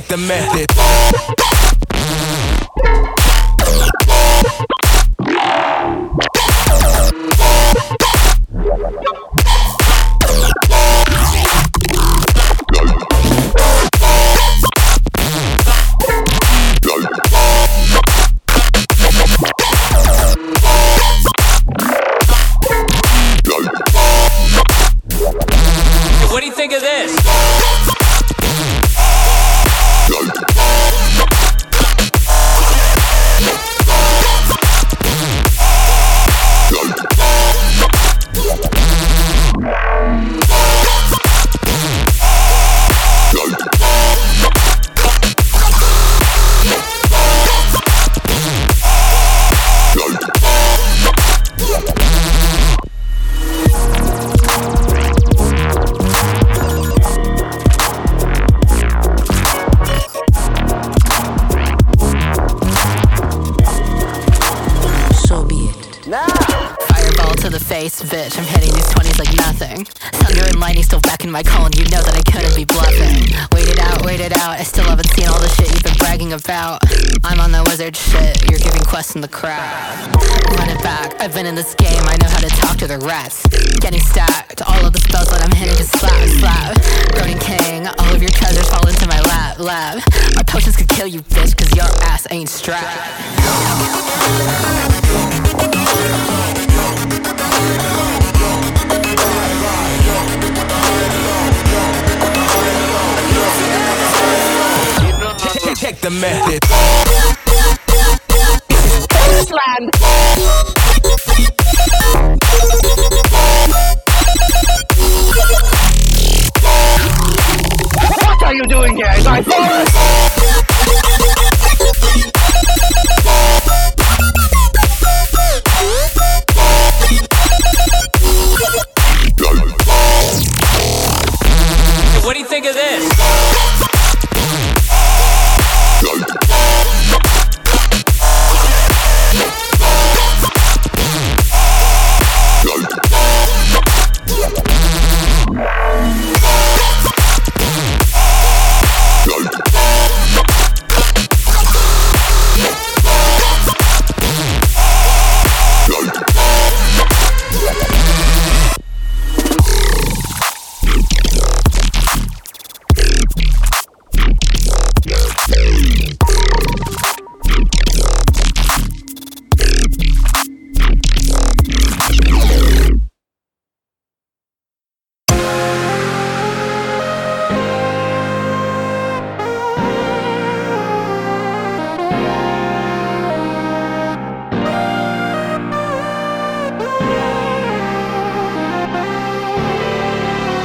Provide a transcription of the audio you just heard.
the method. What do you think of this? Fireball to the face, bitch, I'm hitting these 20s like nothing. Thunder and lightning still back in my colon, you know that I couldn't be bluffing. Wait it out, I still haven't seen all the shit you've been bragging about. I'm on the wizard shit, you're giving quests in the crowd. Run it back, I've been in this game, I know how to talk to the rats. Getting stacked, all of the spells that I'm hitting is slap. Roding king, all of your treasures fall into my lab. My potions could kill you, bitch, cause your ass ain't strapped. Check the method. Baseland.